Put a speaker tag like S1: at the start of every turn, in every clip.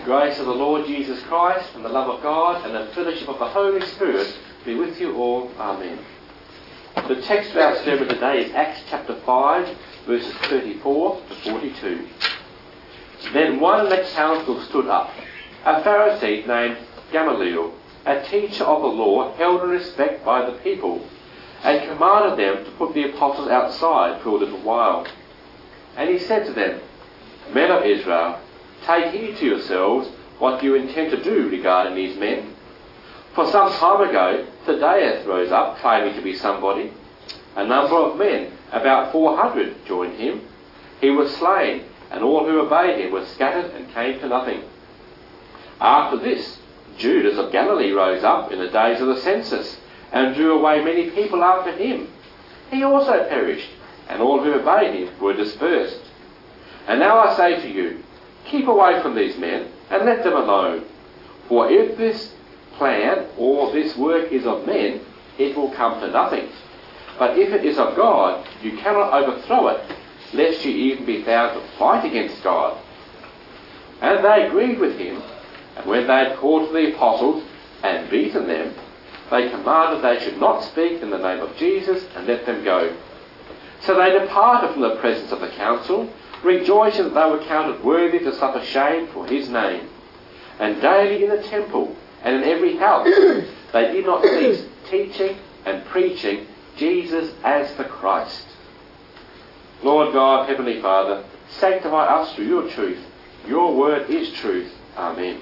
S1: grace of the Lord Jesus Christ and the love of God and the fellowship of the Holy Spirit be with you all. Amen. The text for our sermon today is Acts chapter 5, verses 34 to 42. Then one in the council stood up, a Pharisee named Gamaliel, a teacher of the law held in respect by the people, and commanded them to put the apostles outside for a little while. And he said to them, Men of Israel, take heed to yourselves what you intend to do regarding these men. For some time ago, Thaddeus rose up, claiming to be somebody. A number of men, about 400, joined him. He was slain, and all who obeyed him were scattered and came to nothing. After this, Judas of Galilee rose up in the days of the census, and drew away many people after him. He also perished, and all who obeyed him were dispersed. And now I say to you, keep away from these men, and let them alone. For if this plan or this work is of men, it will come to nothing. But if it is of God, you cannot overthrow it, lest you even be found to fight against God. And they agreed with him, and when they had called for the apostles and beaten them, they commanded they should not speak in the name of Jesus, and let them go. So they departed from the presence of the council, rejoicing that they were counted worthy to suffer shame for his name. And daily in the temple and in every house they did not cease teaching and preaching Jesus as the Christ. Lord God, Heavenly Father, sanctify us through your truth. Your word is truth. Amen.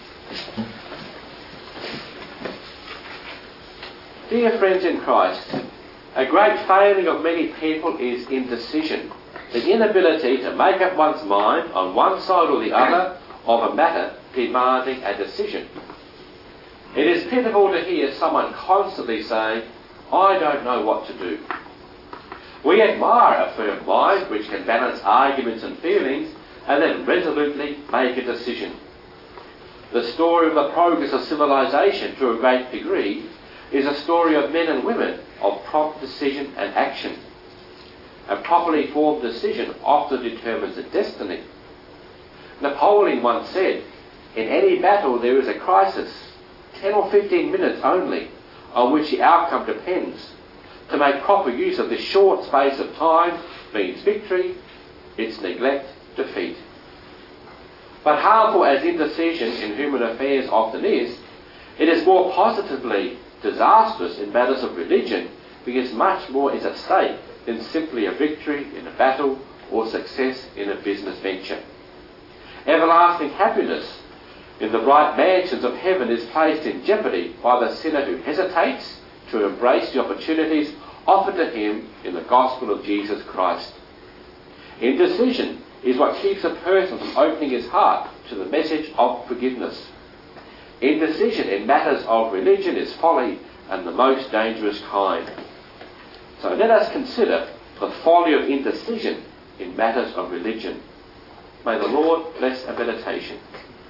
S1: Dear friends in Christ, a great failing of many people is indecision, the inability to make up one's mind on one side or the other of a matter demanding a decision. It is pitiful to hear someone constantly saying, I don't know what to do. We admire a firm mind which can balance arguments and feelings and then resolutely make a decision. The story of the progress of civilization to a great degree is a story of men and women of prompt decision and action. A properly formed decision often determines a destiny. Napoleon once said, in any battle there is a crisis, 10 or 15 minutes only, on which the outcome depends. To make proper use of this short space of time means victory, its neglect, defeat. But harmful as indecision in human affairs often is, it is more positively disastrous in matters of religion, because much more is at stake than simply a victory in a battle or success in a business venture. Everlasting happiness in the bright mansions of heaven is placed in jeopardy by the sinner who hesitates to embrace the opportunities offered to him in the gospel of Jesus Christ. Indecision is what keeps a person from opening his heart to the message of forgiveness. Indecision in matters of religion is folly and the most dangerous kind. So let us consider the folly of indecision in matters of religion. May the Lord bless our meditation.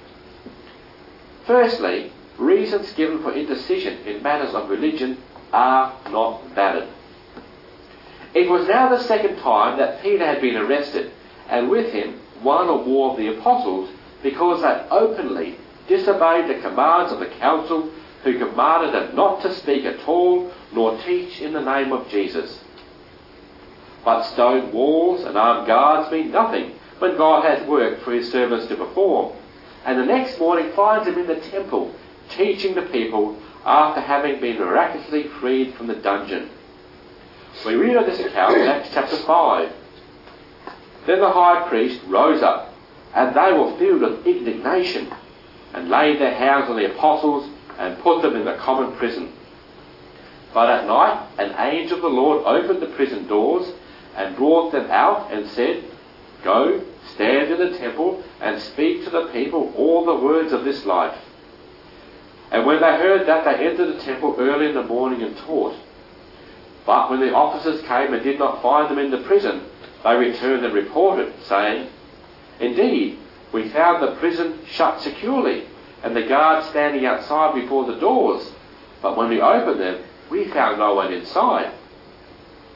S1: Firstly, reasons given for indecision in matters of religion are not valid. It was now the second time that Peter had been arrested, and with him one or more of the apostles, because they openly disobeyed the commands of the council, who commanded them not to speak at all, nor teach in the name of Jesus. But stone walls and armed guards mean nothing when God has work for his servants to perform. And the next morning finds them in the temple, teaching the people after having been miraculously freed from the dungeon. We read of this account in Acts chapter 5. Then the high priest rose up, and they were filled with indignation, and laid their hands on the apostles and put them in the common prison. But at night an angel of the Lord opened the prison doors and brought them out and said, Go, stand in the temple and speak to the people all the words of this life. And when they heard that, they entered the temple early in the morning and taught. But when the officers came and did not find them in the prison, they returned and reported, saying, Indeed, we found the prison shut securely, and the guards standing outside before the doors. But when we opened them, we found no one inside.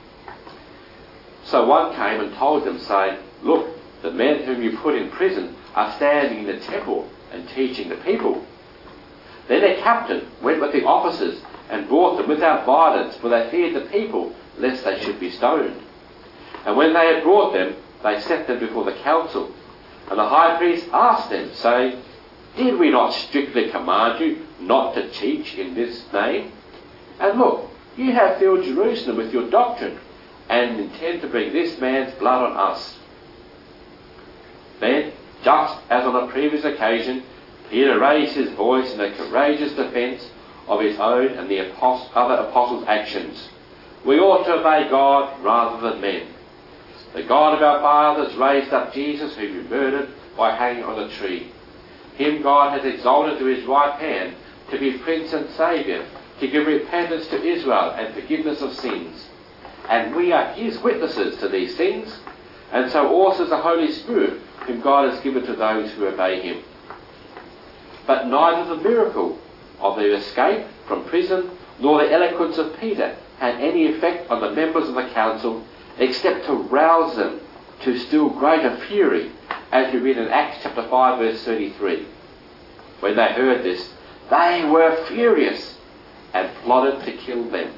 S1: So one came and told them, saying, Look, the men whom you put in prison are standing in the temple and teaching the people." Then their captain went with the officers and brought them without violence, for they feared the people, lest they should be stoned. And when they had brought them, they set them before the council. And the high priest asked them, saying, "Did we not strictly command you not to teach in this name? And look, you have filled Jerusalem with your doctrine, and intend to bring this man's blood on us." Then, just as on a previous occasion, Peter raised his voice in a courageous defence of his own and the other apostles' actions. "We ought to obey God rather than men. The God of our fathers raised up Jesus, whom you murdered by hanging on a tree. Him God has exalted to his right hand to be Prince and Saviour, to give repentance to Israel and forgiveness of sins. And we are his witnesses to these things, and so also is the Holy Spirit, whom God has given to those who obey him." But neither the miracle of their escape from prison nor the eloquence of Peter had any effect on the members of the council, except to rouse them to still greater fury, as we read in Acts chapter 5 verse 33. When they heard this, they were furious and plotted to kill them.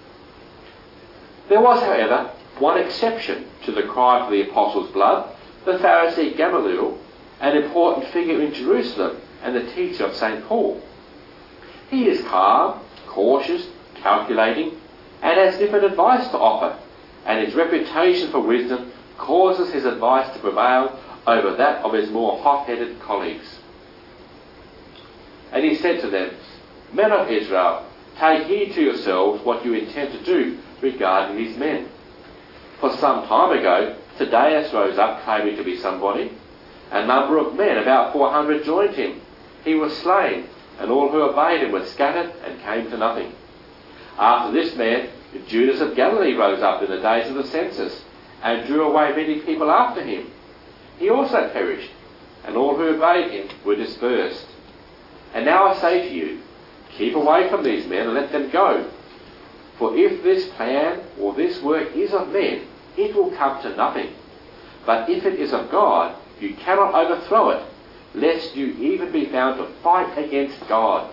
S1: There was, however, one exception to the cry for the apostles' blood: the Pharisee Gamaliel, an important figure in Jerusalem and the teacher of St. Paul. He is calm, cautious, calculating, and has different advice to offer, and his reputation for wisdom causes his advice to prevail over that of his more hot-headed colleagues. And he said to them, "Men of Israel, take heed to yourselves what you intend to do regarding these men. For some time ago, Thaddeus rose up claiming to be somebody. A number of men, about 400, joined him. He was slain, and all who obeyed him were scattered and came to nothing. After this man, Judas of Galilee rose up in the days of the census, and drew away many people after him. He also perished, and all who obeyed him were dispersed. And now I say to you, keep away from these men and let them go. For if this plan or this work is of men, it will come to nothing. But if it is of God, you cannot overthrow it, lest you even be found to fight against God."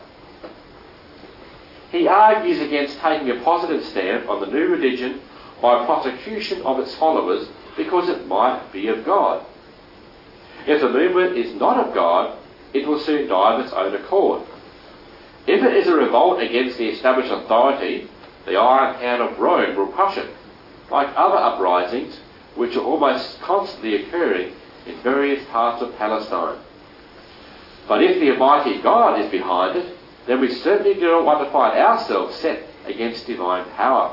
S1: He argues against taking a positive stand on the new religion by prosecution of its followers because it might be of God. If the movement is not of God, it will soon die of its own accord. If it is a revolt against the established authority, the iron hand of Rome will crush it, like other uprisings which are almost constantly occurring in various parts of Palestine. But if the Almighty God is behind it, then we certainly do not want to find ourselves set against divine power.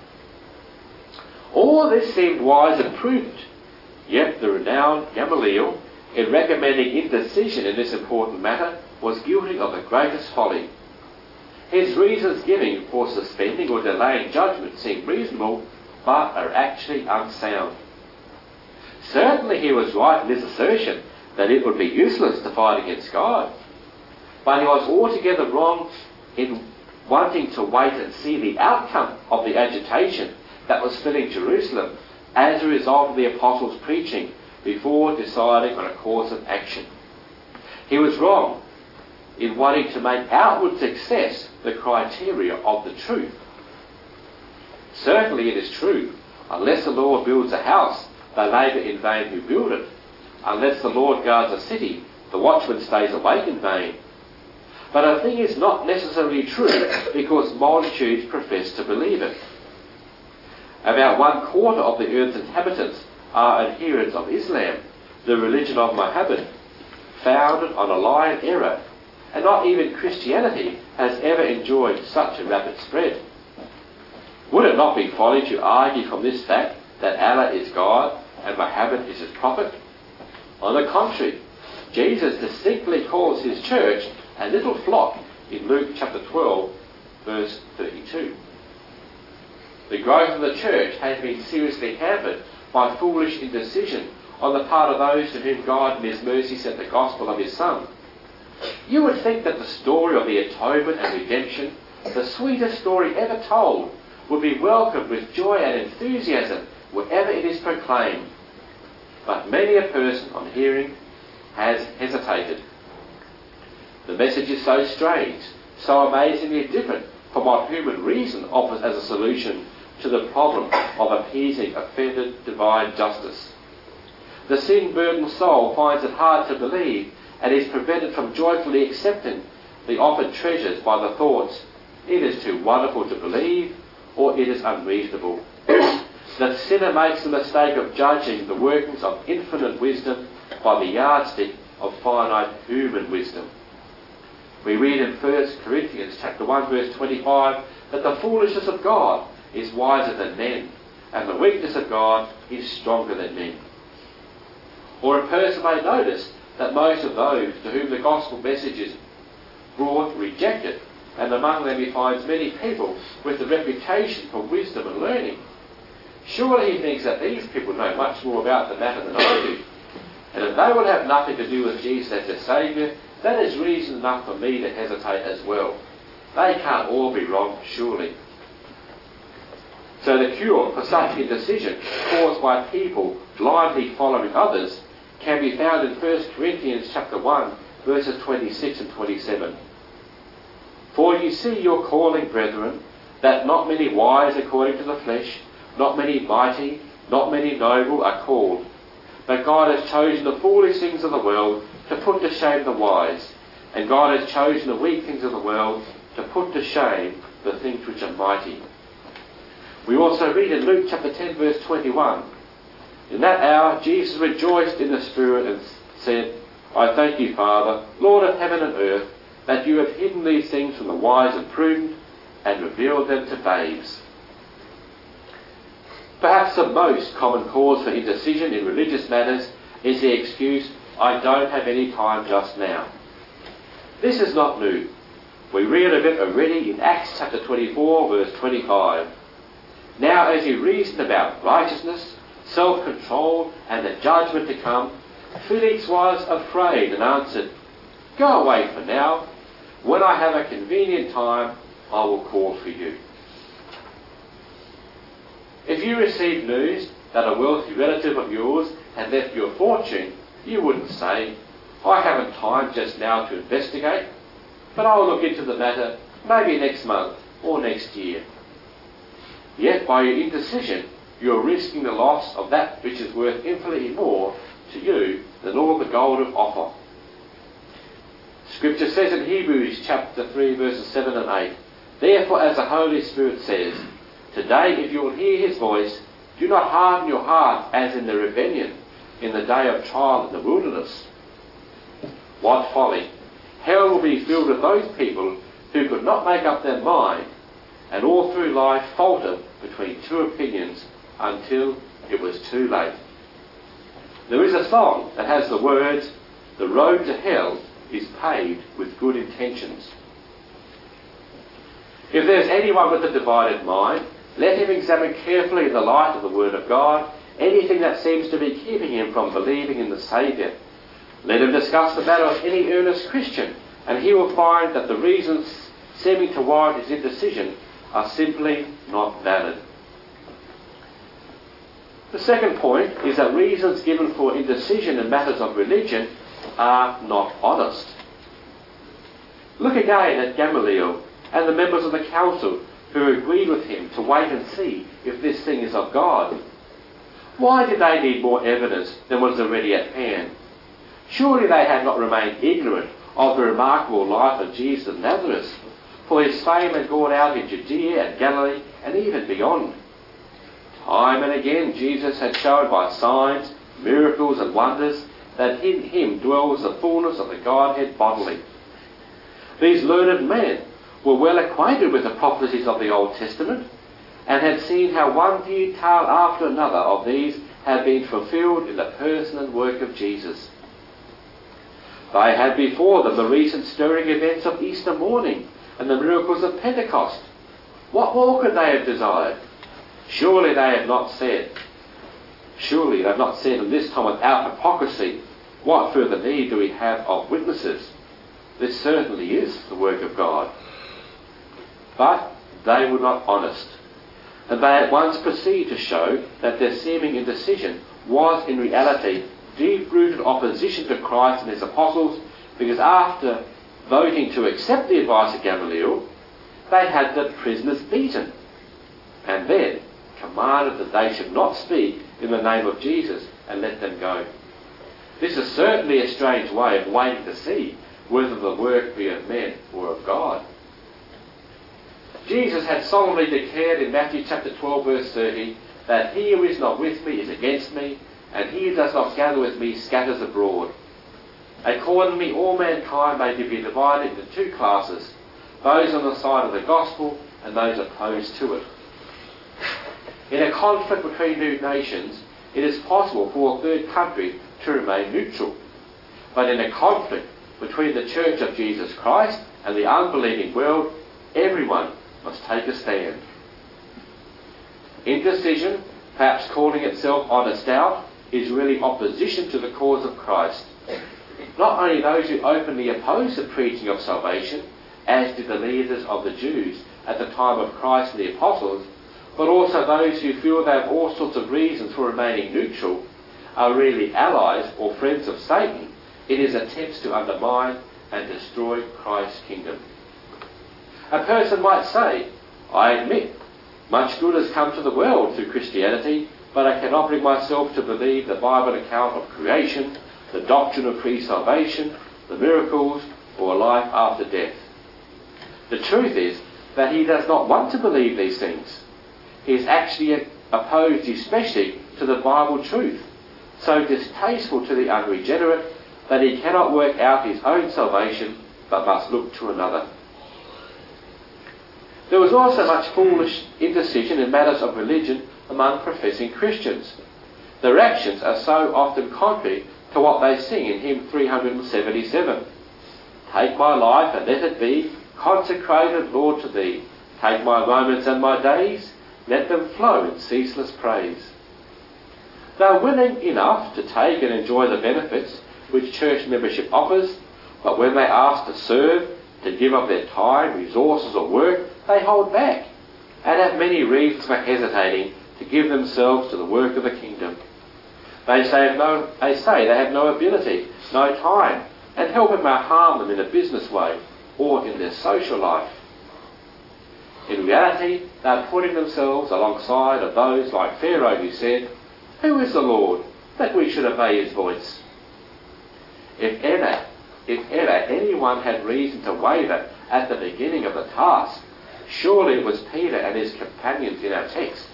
S1: All this seemed wise and prudent, yet the renowned Gamaliel, in recommending indecision in this important matter, was guilty of the greatest folly. His reasons given for suspending or delaying judgment seem reasonable, but are actually unsound. Certainly he was right in his assertion that it would be useless to fight against God, but he was altogether wrong in wanting to wait and see the outcome of the agitation that was filling Jerusalem as a result of the apostles' preaching before deciding on a course of action. He was wrong in wanting to make outward success the criteria of the truth. Certainly it is true, unless the Lord builds a house, they labour in vain who build it. Unless the Lord guards a city, the watchman stays awake in vain. But a thing is not necessarily true because multitudes profess to believe it. About 1/4 of the earth's inhabitants are adherents of Islam, the religion of Muhammad, founded on a lie and error, and not even Christianity has ever enjoyed such a rapid spread. Would it not be folly to argue from this fact that Allah is God and Muhammad is his prophet? On the contrary, Jesus distinctly calls his church a little flock in Luke chapter 12, verse 32. The growth of the church has been seriously hampered by foolish indecision on the part of those to whom God in his mercy sent the gospel of his Son. You would think that the story of the atonement and redemption, the sweetest story ever told, would be welcomed with joy and enthusiasm wherever it is proclaimed. But many a person on hearing has hesitated. The message is so strange, so amazingly different from what human reason offers as a solution to the problem of appeasing offended divine justice. The sin-burdened soul finds it hard to believe and is prevented from joyfully accepting the offered treasures by the thoughts, it is too wonderful to believe, or it is unreasonable. The sinner makes the mistake of judging the workings of infinite wisdom by the yardstick of finite human wisdom. We read in 1 Corinthians chapter 1 verse 25 that the foolishness of God is wiser than men, and the weakness of God is stronger than men. Or a person may notice that most of those to whom the gospel message is brought reject it, and among them he finds many people with a reputation for wisdom and learning. Surely he thinks that these people know much more about the matter than I do, and if they would have nothing to do with Jesus as their Saviour, that is reason enough for me to hesitate as well. They can't all be wrong, surely. So the cure for such indecision caused by people blindly following others can be found in 1 Corinthians chapter 1 verses 26 and 27. For you see your calling, brethren, that not many wise according to the flesh, not many mighty, not many noble are called. But God has chosen the foolish things of the world to put to shame the wise, and God has chosen the weak things of the world to put to shame the things which are mighty. We also read in Luke chapter 10 verse 21, in that hour Jesus rejoiced in the Spirit and said, I thank you, Father, Lord of heaven and earth, that you have hidden these things from the wise and prudent and revealed them to babes. Perhaps the most common cause for indecision in religious matters is the excuse, I don't have any time just now. This is not new. We read of it already in Acts chapter 24 verse 25. Now as he reasoned about righteousness, self-control and the judgment to come, Felix was afraid and answered, Go away for now. When I have a convenient time, I will call for you. If you received news that a wealthy relative of yours had left you a fortune, you wouldn't say, I haven't time just now to investigate, but I will look into the matter maybe next month or next year. Yet by your indecision, you are risking the loss of that which is worth infinitely more to you than all the gold of offer. Scripture says in Hebrews chapter 3 verses 7 and 8, Therefore, as the Holy Spirit says, Today if you will hear his voice, do not harden your heart as in the rebellion, in the day of trial in the wilderness. What folly! Hell will be filled with those people who could not make up their mind, and all through life faltered between two opinions until it was too late. There is a song that has the words, The road to hell is paved with good intentions. If there's anyone with a divided mind, let him examine carefully in the light of the Word of God anything that seems to be keeping him from believing in the Saviour. Let him discuss the matter with any earnest Christian, and he will find that the reasons seeming to warrant his indecision are simply not valid. The second point is that reasons given for indecision in matters of religion are not honest. Look again at Gamaliel and the members of the council who agreed with him to wait and see if this thing is of God. Why did they need more evidence than was already at hand? Surely they had not remained ignorant of the remarkable life of Jesus of Nazareth, for his fame had gone out in Judea and Galilee and even beyond. Time and again Jesus had shown by signs, miracles and wonders that in him dwells the fullness of the Godhead bodily. These learned men were well acquainted with the prophecies of the Old Testament and had seen how one detail after another of these had been fulfilled in the person and work of Jesus. They had before them the recent stirring events of Easter morning and the miracles of Pentecost. What more could they have desired? Surely they have not said in this time without hypocrisy, what further need do we have of witnesses? This certainly is the work of God. But they were not honest, and they at once proceeded to show that their seeming indecision was in reality deep-rooted opposition to Christ and his apostles, because after voting to accept the advice of Gamaliel, they had the prisoners beaten, and then commanded that they should not speak in the name of Jesus and let them go. This is certainly a strange way of waiting to see whether the work be of men or of God. Jesus had solemnly declared in Matthew chapter 12 verse 30 that he who is not with me is against me, and he who does not gather with me scatters abroad. Accordingly, all mankind may be divided into two classes, those on the side of the gospel and those opposed to it. In a conflict between two nations, it is possible for a third country to remain neutral. But in a conflict between the Church of Jesus Christ and the unbelieving world, everyone must take a stand. Indecision, perhaps calling itself honest doubt, is really opposition to the cause of Christ. Not only those who openly oppose the preaching of salvation, as did the leaders of the Jews at the time of Christ and the apostles, but also those who feel they have all sorts of reasons for remaining neutral, are really allies or friends of Satan in his attempts to undermine and destroy Christ's kingdom. A person might say, I admit, much good has come to the world through Christianity, but I cannot bring myself to believe the Bible account of creation, the doctrine of pre-salvation, the miracles, or life after death. The truth is that he does not want to believe these things. He is actually opposed especially to the Bible truth, so distasteful to the unregenerate that he cannot work out his own salvation but must look to another. There was also much foolish indecision in matters of religion among professing Christians. Their actions are so often contrary to what they sing in hymn 377. Take my life and let it be consecrated, Lord, to thee. Take my moments and my days, let them flow in ceaseless praise. They are willing enough to take and enjoy the benefits which church membership offers, but when they ask to serve, to give up their time, resources or work, they hold back and have many reasons for hesitating to give themselves to the work of the kingdom. They say they have no ability, no time, and help it may harm them in a business way or in their social life. In reality, they are putting themselves alongside of those like Pharaoh who said, "Who is the Lord, that we should obey his voice?" If ever anyone had reason to waver at the beginning of the task, surely it was Peter and his companions in our text.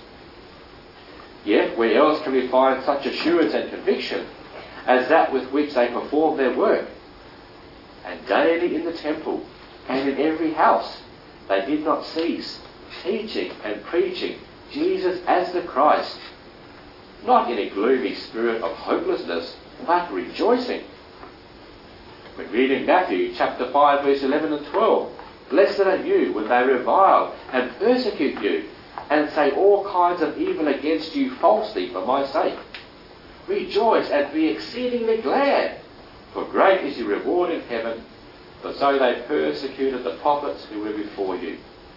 S1: Yet where else can we find such assurance and conviction as that with which they performed their work? And daily in the temple and in every house they did not cease teaching and preaching Jesus as the Christ, not in a gloomy spirit of hopelessness, but rejoicing. We read in Matthew chapter 5 verse 11 and 12, "Blessed are you when they revile and persecute you, and say all kinds of evil against you falsely for my sake. Rejoice and be exceedingly glad, for great is your reward in heaven, for so they persecuted the prophets who were before you."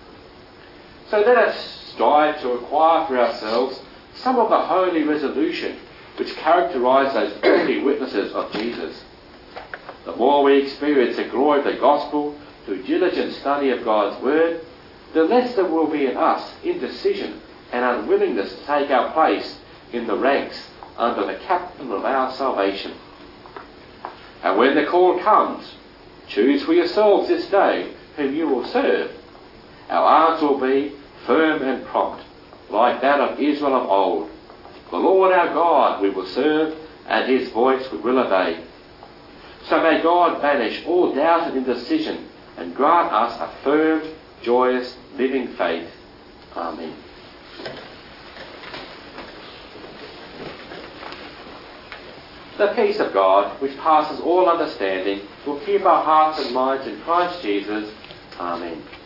S1: So let us strive to acquire for ourselves some of the holy resolution which characterise those early witnesses of Jesus. The more we experience the glory of the gospel through diligent study of God's word, the less there will be in us indecision and unwillingness to take our place in the ranks under the captain of our salvation. And when the call comes, choose for yourselves this day whom you will serve, our answer will be firm and prompt, like that of Israel of old. The Lord our God we will serve, and his voice we will obey. So may God banish all doubt and indecision and grant us a firm, joyous, living faith. Amen. The peace of God, which passes all understanding, will keep our hearts and minds in Christ Jesus. Amen.